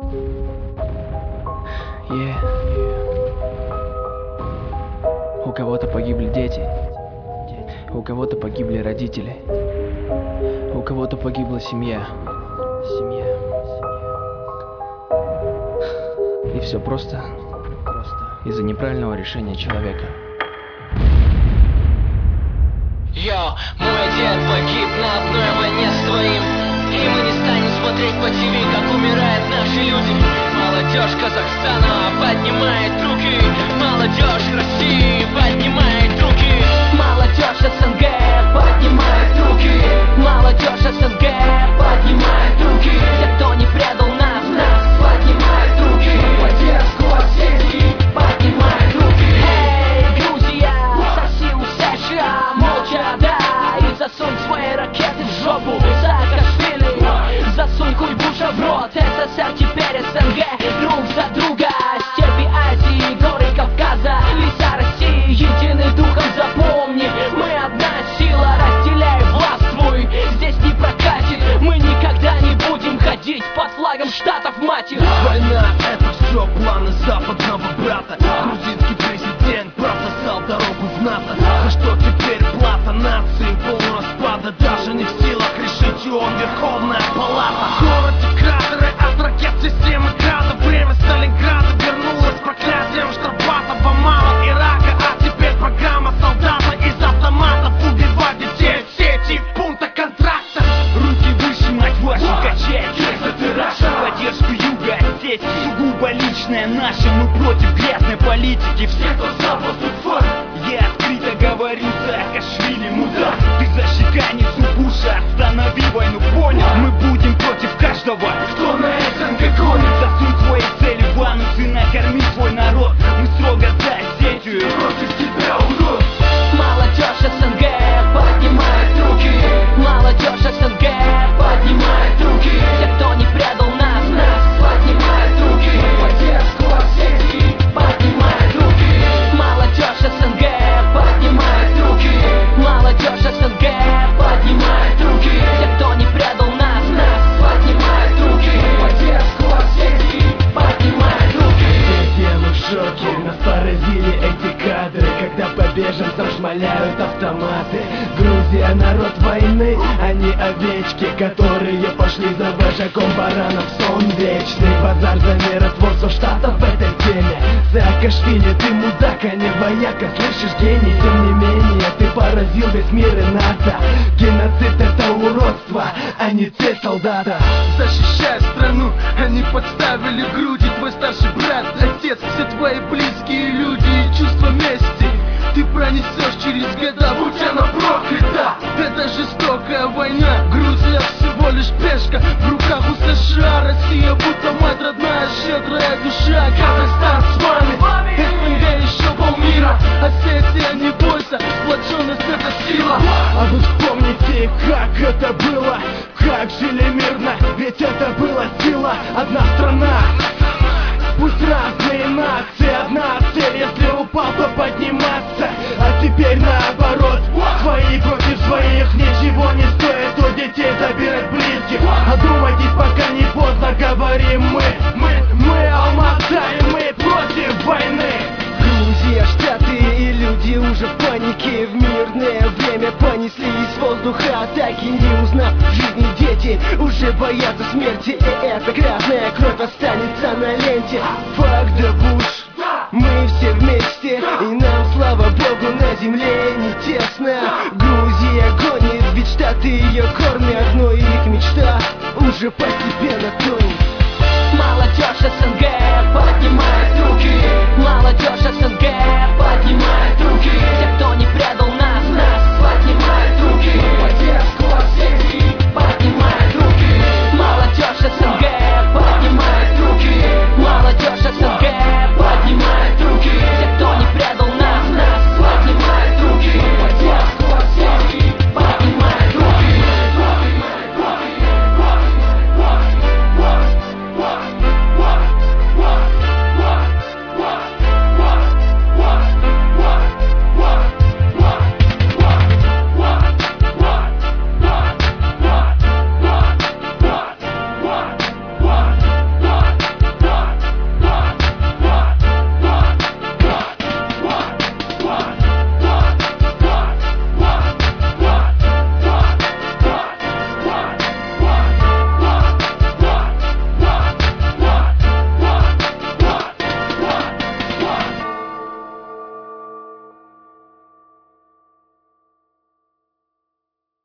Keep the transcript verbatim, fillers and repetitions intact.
Yeah. У кого-то погибли дети, у кого-то погибли родители, у кого-то погибла семья. Семья. И все просто, просто из-за неправильного решения человека. Йо, мой дед погиб на одной войне своим, и мы не станем смотреть по ТВ, как умирают наши люди. Молодежь Казахстана поднимает руки, молодежь России поднимает руки, молодежь СНГ поднимает руки, молодежь СНГ поднимает руки. Все, кто не предал нас, нас поднимает руки, поддержку Осетии поднимает руки. Эй, Грузия, соси у США, молча дай, засунь свои ракеты в жопу Саакашвили, засунь хуй Буша в рот. СССР теперь СНГ, друг за друга, степи Азии, горы Кавказа, леса России, единый духом запомни, мы одна сила, разделяй, властвуй, здесь не прокатит, мы никогда не будем ходить под флагом Штатов, мать их. Война — это все планы западного брата. Грузинский президент прососал дорогу в НАТО. За что теперь плата нации полураспада? Даже не в силах решить, и он Верховная Палата. В городе кратеры от ракет системы Града. Время Сталинграда вернулось проклятием Штрафбатова. Мало Ирака, а теперь программа солдата из автоматов убивать детей в сети в пунктах контракта. Руки выше, мать вашу, качай, честно ты Раша. Поддержку Юга Осетии сугубо личная наша. Мы против грязной политики, все, кто за постуфак. Я открыто говорю, Саакашвили мудак. Ты защеканицу Буша, останови войну, понял? Мы будем против каждого, Кто на СНГ гонит? засунь свои цели в анус и накорми свой народ. Мы строго за Осетию, Против тебя, урод. Молодежь СНГ поднимает руки, молодежь СНГ поднимает руки. Все, кто не предал нас, нас поднимает руки, поддержку Осетии поднимает руки. Молодежь СНГ поднимает руки, молодежь СНГ поднимает руки. Все, кто не предал нас, нас поднимает руки, поддержку Осетии поднимает руки. Все мы в шоке, нас поразили эти кадры, когда по беженцам шмаляют автоматы. Грузия — народ войны, а не овечки, которые пошли за вожаком баранов. Сон вечный, базар за миротворство Штатов в этой теме. Саакашвили, ты мудак, а не вояка, слышишь, гений. Тем не менее, ты поразил весь мир и НАТО. Геноцид — это уродство, а не цель солдата. Защищая страну, они подставили груди. Твой старший брат, отец, все твои близкие люди. И чувство мести ты пронесешь через года, будь она проклята. Это жестокая война, Грузия всего лишь пешка в руках у США. Россия будто мать родная, щедрая душа. Казахстан с вами, СНГ еще полмира. Осетия, не бойся, сплоченность — это сила. А вы вспомните, как это было, как жили мирно, ведь это была сила. Одна страна, пусть разные нации, одна цель, если упал, то подниматься. А теперь наоборот, свои против своих, ничего не стоит у детей забирать близких. Одумайтесь, пока не поздно, говорим мы, мы, мы Алмата, и мы против войны. Грузия, Штаты и люди уже в панике. В мирное время понесли из воздуха атаки. Не узнав жизни, дети уже боятся смерти. И эта грязная кровь останется на ленте. Fuck the Bush, мы все вместе, и нам, слава богу, на земле не тесно. Грузия гонит, ведь Штаты ее кормят, но их мечта уже постепенно тонет.